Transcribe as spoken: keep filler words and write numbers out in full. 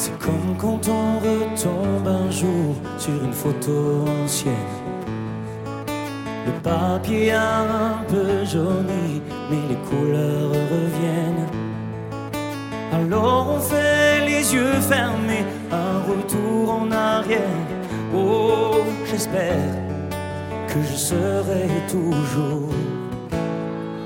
C'est comme quand on retombe un jour sur une photo ancienne. Le papier a un peu jauni, mais les couleurs reviennent. Alors on fait les yeux fermés, un retour en arrière. Oh, j'espère que je serai toujours